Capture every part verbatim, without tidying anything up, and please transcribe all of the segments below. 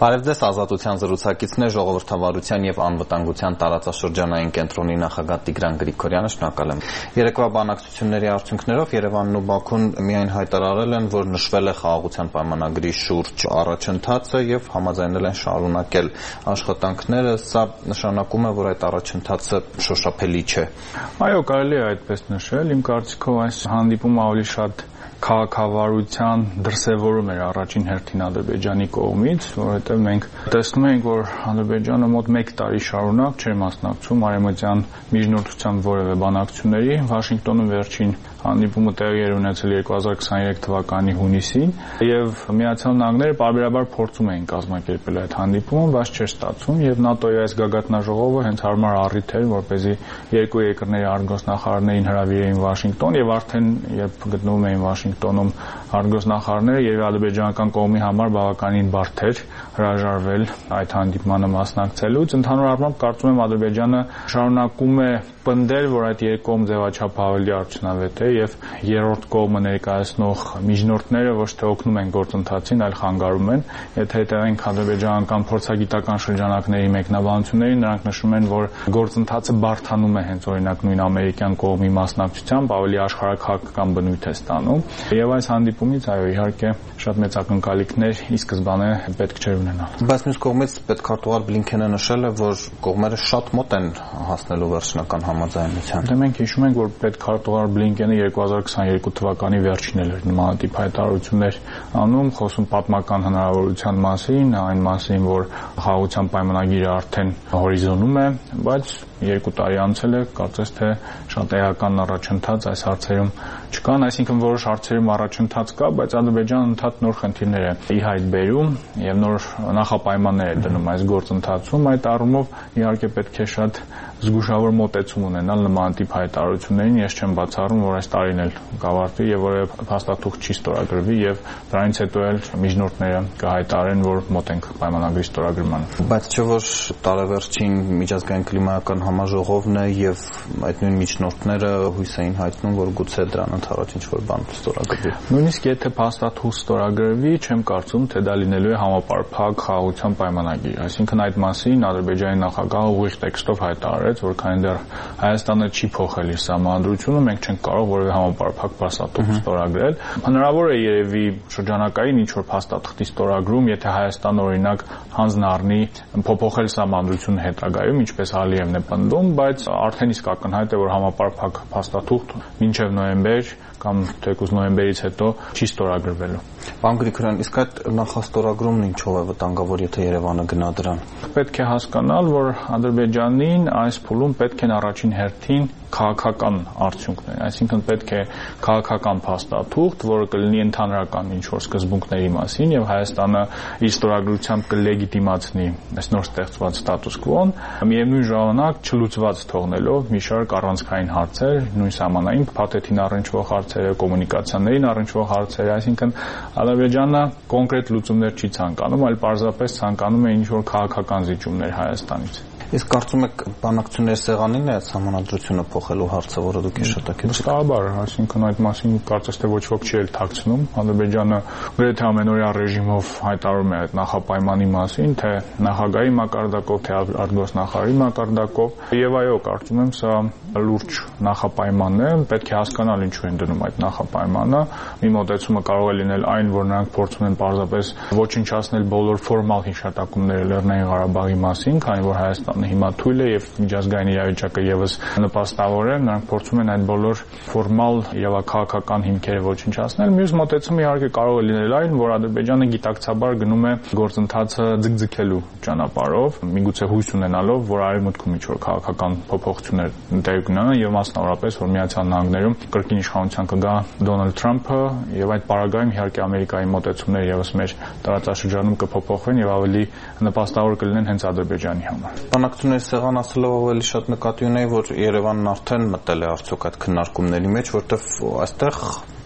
Բարևձեզ, Ազատության զրուցակիցներ, ժողովրդավարության և անվտանգության տարածաշրջանային կենտրոնի նախագահ Տիգրան Գրիգորյանը, շնորհակալ եմ։ Երեկվա բանակցությունների արդյունքներով Երևանն ու Բաքուն միայն հայտարարել են, որ նշվել է խաղաղության պայմանագրի շուրջ առաջընթացը և համաձայնել են շարունակել աշխատանքները։ Սա նշանակում է, որ այդ առաջընթացը շոշափելի չէ։ Այո, կարելի է այդպես նշել։ Իմ կարծիքով այս հանդիպումը ավելի շատ քաղաքավարության դրսևորում էր առաջին հերթին Ադրբեջանի կողմից, որովհետև մենք տեսնում ենք, որ Ադրբեջանը մոտ մեկ տարի շարունակ չէր մասնակցում արևմտյան միջնորդությամբ որևէ բանակցությունների։ Վաշինգտոնում վերջին հանդիպումը տեղի էր ունեցել երկու հազար քսաներեք թվականի հունիսին, եւ Միացյալ Նահանգները պարբերաբար փորձում էին կազմակերպել այդ հանդիպումը, բայց չէր ստացվում, եւ ՆԱՏՕ-ի այս գագաթնաժողովը հենց հարմար առիթ էր, որպեսզի երկու երկրների արտգործնախարարներին հրավիրեին Վաշինգտոն, եւ արդեն երբ գտնվում էին Վաշինգտոնում արտգործնախարարները, եւ ադրբեջանական կողմի համար բավականին բարդ էր հրաժարվել այդ հանդիպմանը մասնակցելուց։ Ընդհանուր առմամբ կարծում եմ Ադրբեջանը շարունակում է պնդել, որ այդ երկկողմ ձևաչափը ավելի արդյունավետ է եւ երրորդ կողմը ներկայացնող միջնորդները ոչ թե օգնում են գործընթացին, այլ խանգարում են։ Եթե հետևենք ադրբեջանական փորձագիտական շրջանակների մեկնաբանություններին, նրանք նշում են, որ գործընթացը բարդանում է հենց օրինակ նույն ամերիկյան կողմի մասնակցությամբ, ավելի աշխարհաքաղաքական բնույթ է ստանում։ Եվ այս հանդիպումից այո, իհարկե շատ մեծ ակնկալիքներ ի սկզբանե պետք չէր ունենալ։ Բայց մյուս կողմից պետքարտուղար Բլինքենը նշել է, որ կողմերը շատ մոտ են հասնելու վերջնական համաձայնության։ Դե մենք հիշում ենք, որ պետքարտուղար Բլինքենը երկու հազար քսաներկու թվականի վերջին էր նմանատիպ հայտարարություններ անում, խոսում պատմական հնարավորության մասին, այն մասին, որ խաղաղության պայմանագիրը արդեն հորիզոնում է, բայց երկու տարի անցել է, կարծես թե շատ էական առաջընթաց այս հարցերում չկան, այսինքն որոշ հարցերում առաջընթաց կա, բայց Ադրբեջանը ընդհանուր նոր խնդիրներ է ի հայտ բերում եւ նոր նախապայմաններ է դնում այս գործընթացում։ Այդ առումով իհարկե պետք է շատ զգուշավոր մոտեցում ունենալ նմանատիպ հայտարարություններին։ Ես չեմ բացառում, որ այս տարին էլ կավարտվի եւ որևէ փաստաթուղթ չի ստորագրվի եւ դրանից հետո էլ միջնորդները կհայտարարեն, որ մոտ ենք պայմանագրի ստորագրմանը։ Բայց չէ՞ որ տարեվերջին միջազգային կլիմայական համաժողովն է եւ այդ նույն միջնորդները հույս էին հայտնում, որ գուցե դրան ընդառաջ ինչ-որ բան ստորագրվի։ Նույնիսկ եթե փաստաթուղթ ստորագրվի, չեմ կարծում, թե դա լինելու է համապարփակ խաղաղության պայմանագիր։ Այսինքն այդ մասին Ադրբեջանի նախագահը ուղիղ տեքստով հայտարարեց, որ քանի դեռ Հայաստանը չի փոխել իր սահմանադրությունը, մենք չենք կարող որևէ համապարփակ փաստաթուղթ ստորագրել։ Հնարավոր է երևի շրջանակային ինչ-որ փաստաթղթի ստորագրում, եթե Հայաստանը օրինակ հանձնառնի փոփոխել սահմանադրությունը հետագայում, ինչպես Ալիևն է պնդում, բայց արդեն իսկ ակնհայտ է, որ համապարփակ փաստաթուղթ մինչև նոյեմբեր կամ թեկուզ նոյեմբերից հետո չի ստորագրվելու։ Պարոն Գրիգորյան, իսկ այդ նախաստորագրումն ինչով է վտանգավոր, եթե Երևանը գնա դրան։ Պետք է հասկանալ, որ Ադրբեջանին այս փուլում պետք են առաջին հերթին քաղաքական արդյունքներ, այսինքն պետք է քաղաքական փաստաթուղթ, որը կլինի ընդհանրական ինչ-որ սկզբունքների մասին եւ Հայաստանը իր ստորագրությամբ կլեգիտիմացնի այս նոր ստեղծված ստատուս կվոն, միևնույն ժամանակ չլուծված թողնելով մի շարք առանցքային հարցեր, նույն սահմանային փաթեթին առնչվող հարցերը, կոմունիկացիաներին առնչվող հարցերը, այսինքն Ադրբեջանը կոնկրետ լուծումներ չի ցանկանում, այլ պարզապես ցանկանում է ինչ-որ քաղաքական զիջումներ Հայաստանից։ Իսկ կարծում եք բանակցությունների սեղանին է համանadrությունը փոխելու հարցը, որը դուք հիշատակեցիք։ Վստահաբար, այսինքն այդ մասին կարծես թե ոչ ոք չի էլ թաքցնում։ Ադրբեջանը գրեթե ամենօրյա ռեժիմով հայտարարում է այդ նախապայմանի մասին, թե նախագահի մակարդակով, թե արտգործնախարարի մակարդակով։ Եվ այո, կարծում եմ սա լուրջ նախապայման է, պետք է հասկանալ ինչու են դնում այդ նախապայմանը։ Մի մոտեցումը կարող է լինել այն, որ նրանք փորձում են պարզապես ոչնչացնել բոլոր ֆորմալ հիշատակումները Լեռնային Ղարաբաղի մասին, քանի որ Հայաստանը հիմա թույլ է եւ միջազգային իրավիճակը եւս նպաստավոր է, նրանք փորձում են այդ բոլոր ֆորմալ եւ քաղաքական հիմքերը ոչնչացնել։ Մյուս մոտեցումը իհարկե կարող է լինել այն, որ Ադրբեջանը գիտակցաբար գնում է գործընթացը ձգձգելու ճանապարհով, միգուցե հույս ունենալով, որ արևմուտքում ինչ-որ քաղաքական փոփոխություններ տեղի կունենան եւ մասնավորապես, որ Միացյալ Նահանգներում կրկին իշխանության կգա Դոնալդ Թրամփը եւ այդ պարագայում իհարկե Ամերիկայի մոտեցումները եւս մեր տարածաշրջանում կփոփոխվեն եւ ավելի նպաստավոր կլինեն հենց Ադրբեջանի համար։ Բանակցությունների սեղան ասելով ավելի շատ նկատի ունեի, որ Երևանն արդեն մտել է արդյոք այդ քննարկումների մեջ, որտեղ այստեղ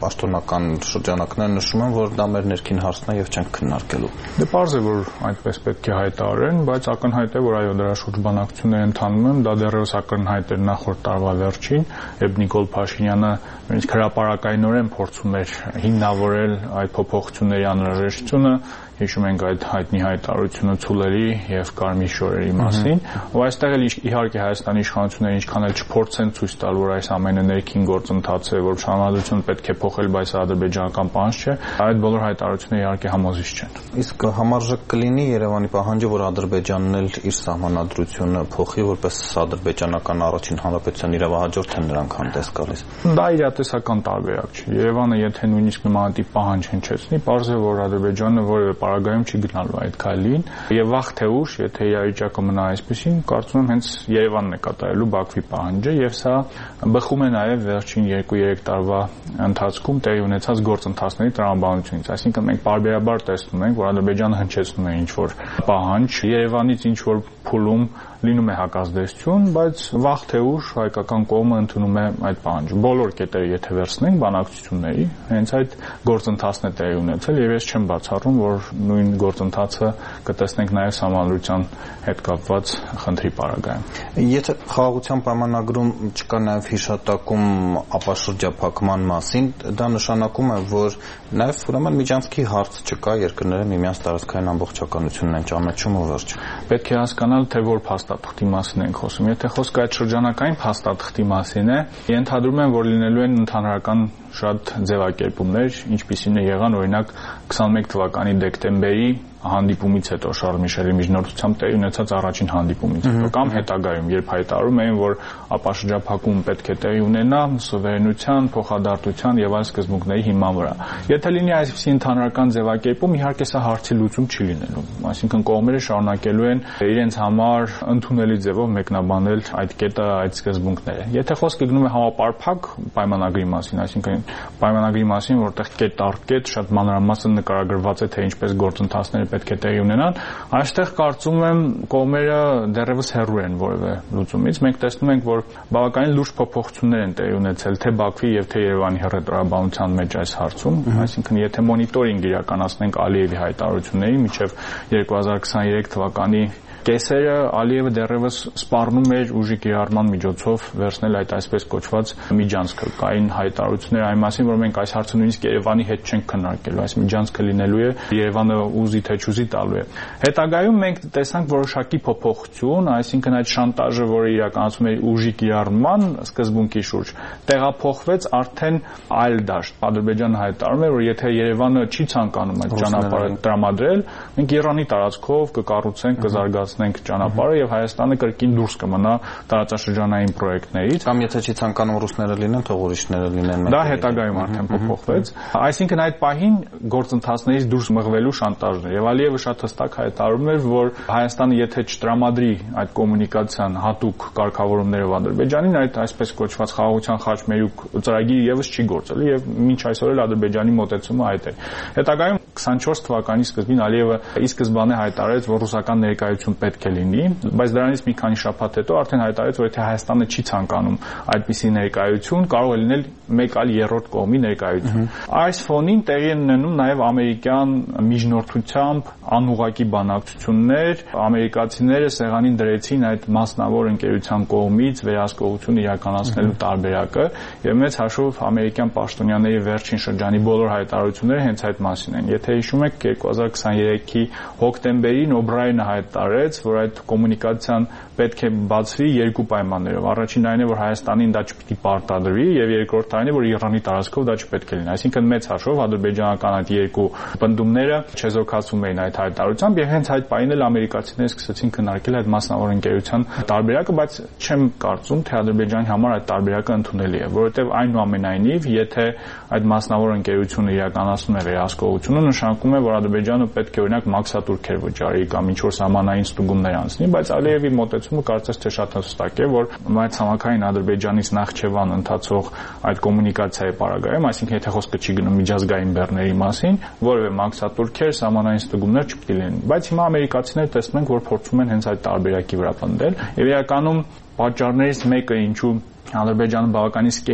պաշտոնական շրջանակներ նշում են, որ դա մեր ներքին հարցն է եւ չենք քննարկելու։ Դե պարզ է, որ այդպես պետք է հայտարարեն, բայց ակնհայտ է, որ այո, դրա շուրջ բանակցություններ ընթանում են, դա դեռևս ակնհայտ էր նախորդ տարվա վերջին, երբ Նիկոլ Փաշինյանը նույնիսկ հրապարակայնորեն փորձում էր հիմնավորել այդ փոփոխությունների անհրաժեշտությունը, հիշում ենք այդ հայտնի հայտարարությունը ցուլերի եւ կարմիր շորերի մասին, ու այստեղ էլ իհարկե Հայաստանի իշխանությունները ինչքան էլ չփորձեն ցույց տալ, որ այս ամենը ներքին գործընթաց է, որ համանդրությունը պետք է փոխել, բայց սա ադրբեջանական պահանջ չէ, այդ բոլոր հայտարարությունները իհարկե համոզիչ չեն։ Իսկ համարժեք կլինի Երևանի պահանջը, որ Ադրբեջանն էլ իր սահմանադրությունը փոխի, որպես ադրբեջանական առաջին հանրապետության իրավահաջորդ են նրանք հանդես գալիս։ Դա իրատեսական տարբերակ չէ։ Երևանը եթե նույնիսկ նմանատիպ պահանջ հնչեցնի, պարզ է, որ Ադրբեջանը որևէ պարագայում չի գնալու այդ քայլին, եւ վաղ թե ուշ, եթե իրավիճակը մնա այսպեսին, կարծում եմ հենց Երևանն է կատարելու Բաքվի պահանջը, եւ սա բխում է նաեւ վերջին երկու-երեք տարվա ընթացքում տեղի ունեցած գործընթացների տրամաբանությունից։ Այսինքն մենք պարբերաբար տեսնում ենք, որ Ադրբեջանը հնչեցնում է ինչ-որ պահանջ, Երևանից ինչ-որ փուլում լինում է հակազդեցություն, բայց վաղ թե ուշ հայկական կողմը ընդունում է այդ պահանջը։ Բոլոր կետերը եթե վերցնենք բանակցությունների, հենց այդ գործընթացն է տեղի ունեցել եւ ես չեմ բացառում, որ նույն գործընթացը կտեսնենք նաեւ համանդրության հետ կապված խնդրի պարագայում։ Եթե խաղաղության պայմանագրում չկա նաեւ հիշատակում ապաշրջափակման մասին, դա նշանակում է, որ նաեւ ուրեմն միջանցքի հարց չկա, երկրները միմյանց տարածքային ամբողջականությունն են ճանաչում ու վերջ։ Պետք է հասկանալ, թե որ փաստաթղթի մասին ենք խոսում։ Եթե խոսքը այդ շրջանակային փաստաթղթի մասին է, ենթադրում եմ, որ լինելու են ընդհանրական շատ ձևակերպումներ, ինչպիսին է եղան օրինակ քսանմեկ թվականի դեկտեմբերի հանդիպումից հետո Շարլ Միշելի միջնորդությամբ տեղի ունեցած առաջին հանդիպումից հետո կամ հետագայում, երբ հայտարարում էին, որ ապաշրջափակում պետք է տեղի ունենա սուվերենության, փոխադարձության եւ այլ սկզբունքների հիման վրա։ Եթե լինի այսպիսի ընդհանրական ձևակերպում, իհարկե սա հարցի լուծում չի լինելու։ Այսինքն կողմերը շարունակելու են իրենց համար ընդունելի ձևով մեկնաբանել այդ կետը, այդ սկզբունքները։ Եթե խոսքը գնում է համապարփակ պայմանագրի մասին, այսինքն պայմանագրի մասին, որտեղ կետ առ կետ շատ մանրամասն նկարագրված է, թե ինչպես գործընթացները պետք է տեղի ունենան, այստեղ կարծում եմ կողմերը դեռևս հեռու են որևէ լուծումից։ Մենք տեսնում ենք, որ բավականին լուրջ փոփոխություններ են տեղի ունեցել թե Բաքվի եւ թե Երևանի հռետորաբանության մեջ այս հարցում, այսինքն եթե մոնիտորինգ իրականացնենք Ալիևի հայտարարությունների միջև երկու հազար քսաներեք թվականի կեսերը Ալիևը դեռևս սպառնում էր ուժի կիրառման միջոցով վերցնել այդ այսպես կոչված միջանցքը։ Կային հայտարարություններ այն մասին, որ մենք այս հարցը նույնիսկ Երևանի հետ չենք քննարկելու, այս միջանցքը լինելու է, Երևանը ուզի թե չուզի տալու է։ Հետագայում մենք տեսանք որոշակի փոփոխություն, այսինքն այդ շանտաժը, որը իրականացում էր ուժի կիրառման սկզբունքի շուրջ, տեղափոխվեց արդեն այլ դաշտ։ Ադրբեջանը հայտարարում է, որ եթե Երևանը չի ցանկանում այդ ճանապարհը տրամադրել, մենք Իրանի տարածքով կկառուցենք, կզարգացնենք ճանապարհը եւ Հայաստանը կրկին դուրս կմնա տարածաշրջանային պրոյեկտներից։ Կամ եթե չի ցանկանում ռուսները լինեն, թող ուրիշները լինեն։ Դա հետագայում արդեն փոփոխվեց։ Այսինքն այդ պահին գործընթացներից դուրս մղվելու շանտաժն էր եւ Ալիևը շատ հստակ հայտարարում էր, որ Հայաստանը եթե չտրամադրի այդ կոմունիկացիան հատուկ կարգավորումներով Ադրբեջանին, այդ այսպես կոչված խաղաղության խաչմերուկ ծրագիրը եւս չի գործելու եւ մինչ այսօր էլ Ադրբեջանի մոտեցումը այդ է։ Հետագայում քսանչորս թվականի սկզբին Ալիևը ի սկզբանե հայտարարեց, որ ռուսական ներկայություն պետք է լինի, բայց դրանից մի քանի շաբաթ հետո արդեն հայտարարեց, որ եթե Հայաստանը չի ցանկանում այդպիսի ներկայություն, կարող է լինել մեկ այլ երրորդ կողմի ներկայություն։ Այս ֆոնին տեղի են ունենում նաև ամերիկյան միջնորդությամբ անուղղակի բանակցություններ, ամերիկացիները սեղանին դրեցին այդ մասնավոր ընկերության կողմից վերահսկողություն իրականացնելու տարբերակը եւ մեծ հաշվով ամերիկյան պաշտոնյաների վերջին շրջանի բոլոր հայտարարությունները հենց այդ մասին են։ Եթե հիշում եք երկու հազար քսաներեքի հոկտեմբերին Օբրայենը հայտարարեց, որ այդ կոմունիկացիան պետք է բացվի երկու պայմաններով։ Առաջինն այն է, որ Հայաստանին դա չպիտի պարտադրվի եւ երկրորդն այն է, որ Իրանի տարածքով դա չպետք է լինի։ Այսինքն մեծ հաշվով ադրբեջանական այդ երկու պնդումները չեզոքացում էին այդ հայտարարությամբ եւ հենց այդ պահին էլ ամերիկացիները սկսեցին քննարկել այդ մասնավոր ընկերության տարբերակը, բայց չեմ կարծում, թե Ադրբեջանի համար այդ տարբերակը ընդունելի է, որովհետեւ այնուամենայնիվ, եթե այդ մասնավոր ընկերությունը իրականացնում է վերահսկողությունը, նշանակում է, որ Ադրբեջանը պետք է օրինակ մաքսատուրքեր վճարի կամ ինչ որ սահմանային ստուգումներ անցնի, բայց Ալիևի մոտեցումը կարծես թե շատ հստակ է, որ այդ ցամաքային Ադրբեջանից Նախճեվան ընթացող այդ կոմունիկացիայի պարագայում, այսինքն եթե խոսքը չի գնում միջազգային բեռների մասին, որևէ մաքսատուրքեր, սահմանային ստուգումներ չպետք է լինեն, բայց հիմա ամերիկացիները տեսնում են, որ փորձում են հենց այդ տարբերակի վրա պնդել եւ իրականում պատճառներից մեկը ինչու Ադրբեջանը բավականին սկեպտիկ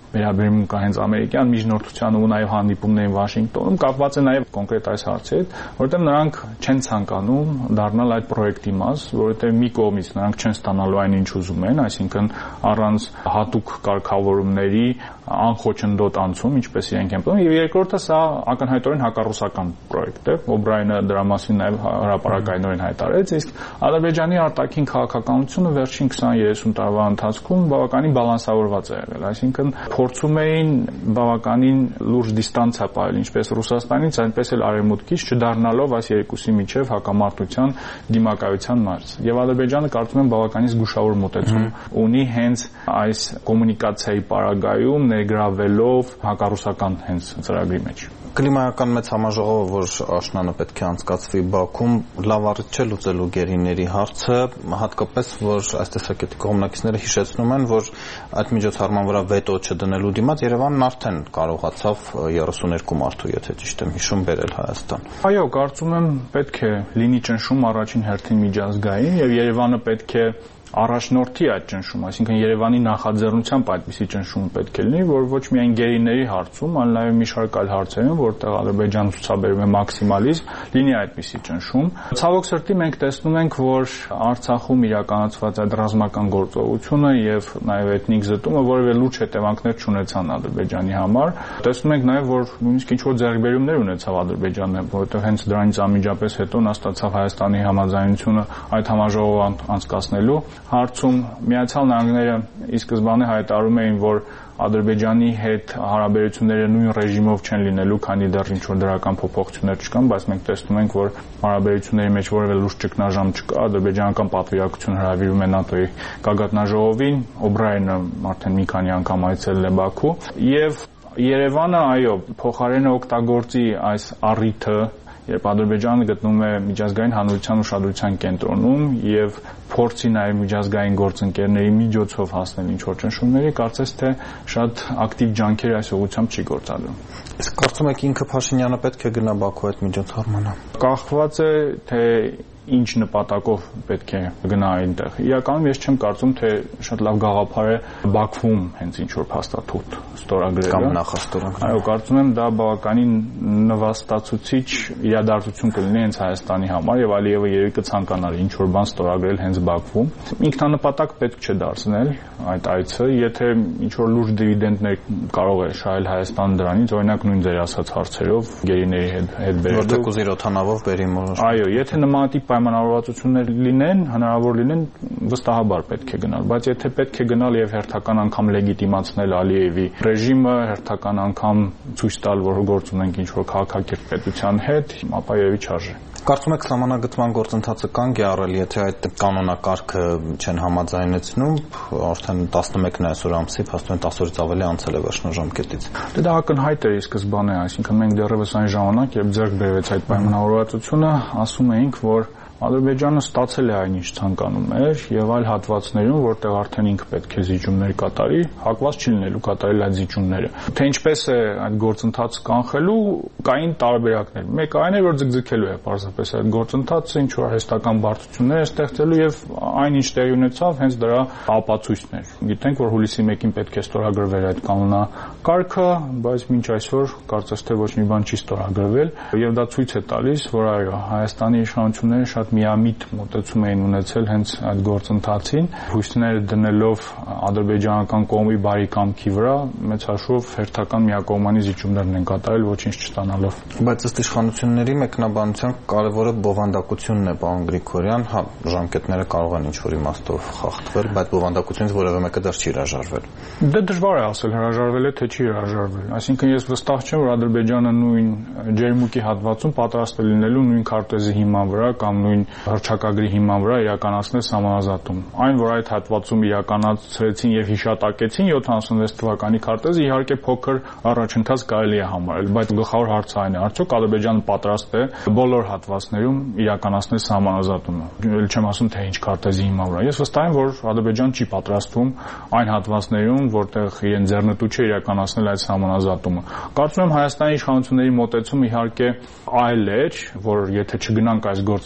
վերաբերում կա հենց ամերիկյան միջնորդությանը ու նաև հանդիպումներին Վաշինգտոնում, կապված է նաև կոնկրետ այս հարցի հետ, որովհետև նրանք չեն ցանկանում դառնալ այդ պրոյեկտի մաս, որովհետև մի կողմից նրանք չեն ստանալու այն ինչ ուզում են, այսինքն առանց հատուկ կարգավորումների անխոչնդոտ անցում, ինչպես իրենք են պլանում, եւ երկրորդը սա ակնհայտորեն հակառուսական պրոյեկտ է, Օբրայենը դրա մասին նաև հրապարակայնորեն հայտարարեց, իսկ Ադրբեջանի արտաքին քաղաքականությունը վերջին քսան-երեսուն տարվա ընթացքում բավականին բալանսավորված է եղել, այսինքն փորձում էին բավականին լուրջ դիստանցիա պահել ինչպես Ռուսաստանից, այնպես էլ Արևմուտքից, չդառնալով այս երկուսի միջև հակամարտության դիմակայության մարզ։ Եվ Ադրբեջանը կարծում եմ բավականին զգուշավոր մոտեցում ունի հենց այս կոմունիկացիայի պարագայում ներգրավելով հակառուսական հենց ծրագրի մեջ։ Կլիմայական մեծ համաժողովը, որ աշնանը պետք է անցկացվի Բաքվում, լավ առիթ չէ լուծելու գերիների հարցը, հատկապես որ այս տեսակետի կողմնակիցները հիշեցնում են, որ այդ միջոցառման վրա վետո չդնելու դիմաց Երևանն արդեն կարողացավ երեսուներկու մարդու, եթե ճիշտ եմ հիշում, բերել Հայաստան։ Այո, կարծում եմ պետք է լինի ճնշում առաջին հերթին միջազգային եւ Երևանը պետք է առաջնորդի այդ ճնշումը, այսինքն Երևանի նախաձեռնությամբ այդպիսի ճնշում պետք է լինի, որ ոչ միայն գերիների հարցում, այլ նաև մի շարք այլ հարցերում, որտեղ Ադրբեջանը ցուցաբերում է մաքսիմալիզմ, լինի այդպիսի ճնշում։ Ցավոք սրտի մենք տեսնում ենք, որ Արցախում իրականացված այդ ռազմական գործողությունը եւ նաև էթնիկ զտումը որևէ լուրջ հետևանքներ չունեցան Ադրբեջանի համար։ Տեսնում ենք նաև, որ նույնիսկ ինչ-որ ձեռքբերումներ ունեցավ Ադրբեջանը, որովհետեւ հենց դրանից անմիջապես հետո նա ստացավ Հայաստանի համաձայնությունը այդ համաժողովը անցկացնելու հարցում Միացյալ Նահանգները ի սկզբանե հայտարարում էին, որ Ադրբեջանի հետ հարաբերությունները նույն ռեժիմով չեն լինելու, քանի դեռ ինչ-որ դրական փոփոխություններ չկան, բայց մենք տեսնում ենք, որ հարաբերությունների մեջ որևէ լուրջ ճգնաժամ չկա, ադրբեջանական պատվիրակությունը հրավիրում է ՆԱՏՕ-ի գագաթնաժողովին, Օբրայենը արդեն մի քանի անգամ այցելել է Բաքու, եւ Երևանը, այո, փոխարենը օգտագործի այս առիթը, երբ Ադրբեջանը գտնվում է միջազգային հանրության ուշադրության կենտրոնում եւ փորձի նաեւ միջազգային գործընկերների միջոցով հասնել ինչ-որ ճնշումների, կարծես թե շատ ակտիվ ջանքեր այս ուղղությամբ չի գործադրում։ Իսկ կարծում եք ինքը Փաշինյանը պետք է գնա Բաքու այդ միջոցառմանը։ Կախված է, թե ինչ նպատակով պետք է գնա այնտեղ։ Իրականում ես չեմ կարծում, թե շատ լավ գաղափար է Բաքվում հենց ինչ-որ փաստաթուղթ ստորագրելը կամ նախաստորագրել։ Այո, կարծում եմ դա բավականին նվաստացուցիչ իրադարձություն կլինի հենց Հայաստանի համար եւ Ալիևը երևի կցանկանար ինչ-որ բան ստորագրել հենց Բաքվում։ Ինքնանպատակ պետք չէ դարձնել այդ այցը, եթե ինչ-որ լուրջ դիվիդենդներ կարող է շահել Հայաստանը դրանից, օրինակ նույն ձեր ասած հարցերով գերիների հետ հետ բերելու։ Որտեղ կուզիր օթանավով բերի մորոշ։ Այո, եթե նմանատիպ պայմանավորվածություններ լինեն, հնարավոր լինեն, վստահաբար պետք է գնալ, բայց եթե պետք է գնալ եւ հերթական անգամ լեգիտիմացնել Ալիևի ռեժիմը, հերթական անգամ ցույց տալ, որ գործ ունենք ինչ-որ քաղաքակիրթ պետության հետ, ապա երևի չարժե։ Կարծում եք սահմանագծման գործընթացը կանգ է առել, եթե այդ կանոնակարգը չեն համաձայնեցնում, արդեն տասնմեկն է այսօր ամսի, փաստորեն տասը օրից ավելի անցել է վերջնաժամկետից։ Դե դա ակնհայտ է ի սկզբանե, այսինքն մենք դեռևս այն ժամանակ, երբ ձեռք բերվեց այդ պայմանավորվածությունը, ասում էինք, որ Ադրբեջանը ստացել է այն ինչ ցանկանում էր եւ այլ հատվածներում, որտեղ արդեն ինքը պետք է զիջումներ կատարի, հակված չի լինելու կատարել այդ զիջումները։ Թե ինչպես է այդ գործընթացը կանխելու, կային տարբերակներ։ Մեկը այն է, որ ձգձգելու է պարզապես այդ գործընթացը, ինչ որ հեստական բարդություններ է ստեղծելու եւ այն ինչ տեղի ունեցավ, հենց դրա ապացույցն էր։ Գիտենք, որ հուլիսի մեկին պետք է ստորագրվեր այդ կանոնակարգը, բայց մինչ այսօր կարծես թե ոչ մի բան չի ստորագրվել եւ դա ցույց է տալիս, որ այո, Հայաստանի իշխանությունները շատ միամիտ մոտեցում էին ունեցել հենց այդ գործընթացին, հույսները դնելով ադրբեջանական կողմի բարի կամքի վրա, մեծ հաշվով հերթական միակողմանի զիջումներն են կատարել ոչինչ չստանալով։ Բայց ըստ իշխանությունների մեկնաբանության կարևորը բովանդակությունն է, պարոն Գրիգորյան, հա, ժամկետները կարող են ինչ-որ իմաստով խախտվել, բայց բովանդակությունից որևէ մեկը դեռ չի հրաժարվել։ Դե դժվար է ասել հրաժարվել է, թե չի հրաժարվել։ Այսինքն ես վստահ չեմ, որ Ադրբեջանը նույն ջերմուկի հատվածում պատրաստ է լինելու նույն քարտեզի հիման վրա կամ նույն հռչակագրի հիման վրա իրականացնել համանազատում։ Այն, որ այդ հատվածում իրականացրեցին եւ հիշատակեցին յոթանասունվեց թվականի քարտեզը, իհարկե փոքր առաջընթաց կարելի է համարել, բայց գլխավոր հարցը այն է, արդյոք Ադրբեջանը պատրաստ է բոլոր հատվածներում իրականացնել համանազատումը։ Էլ չեմ ասում, թե ինչ քարտեզի հիման վրա։ Ես վստահ եմ, որ Ադրբեջանը չի պատրաստվում այն հատվածներում, որտեղ իրեն ձեռնտու չէ իրականացնել այդ համանազատումը։ Կարծում եմ Հայաստանի իշխանությունների մոտեցումը իհարկե այլ էր, որ եթե չգնանք այս գործընթացին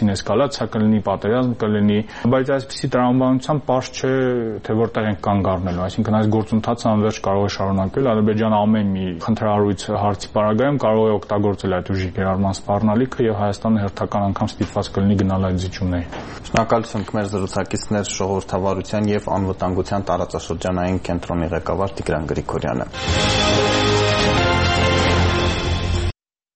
մասին էսկալացիա կլինի, պատերազմ կլինի, բայց այսպիսի տրամաբանությամբ պարզ չէ, թե որտեղ ենք կանգ առնելու, այսինքն այս գործընթացը անվերջ կարող է շարունակվել, Ադրբեջանը ամեն մի խնդրահարույց հարցի պարագայում կարող է օգտագործել այդ ուժի կիրառման սպառնալիքը եւ Հայաստանը հերթական անգամ ստիպված կլինի գնալ այդ զիջումների։ Շնորհակալություն մեր զրուցակիցներ ժողովրդավարության եւ անվտանգության տարածաշրջանային կենտրոնի ղեկավար Տիգրան Գրիգորյանը։